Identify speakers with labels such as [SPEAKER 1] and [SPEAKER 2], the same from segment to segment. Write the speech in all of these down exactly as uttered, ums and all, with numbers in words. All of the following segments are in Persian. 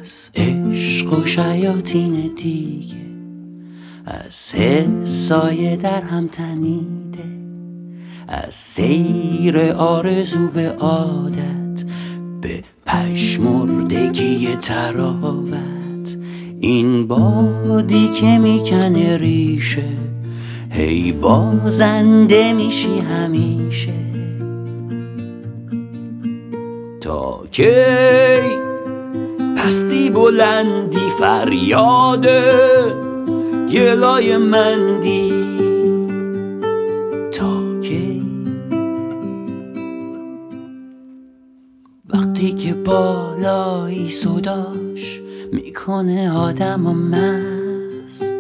[SPEAKER 1] از عشق و شیاطین دیگه، از حسای در هم تنیده، از سیر آرزو به عادت، به پشمردگی تراوت. این بادی که میکنه ریشه، هی بازنده میشی همیشه. تا کی پستی بلندی فریاده گلای مندی؟ تا کی وقتی که بالایی صداش میکنه آدم و مست،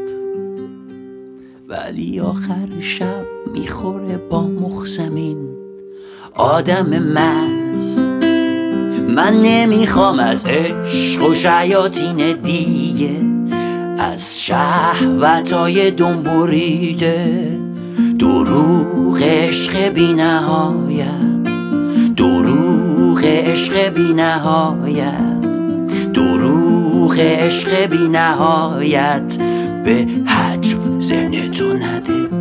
[SPEAKER 1] ولی آخر شب میخوره با مخ زمین آدم مست. من نمیخوام از عشق و شیاطین دیگه، از شهوتای دم بریده، دروغ عشق بی نهایت، دروغ عشق بی نهایت، دروغ عشق بی نهایت. به حجو ذهنتو نده،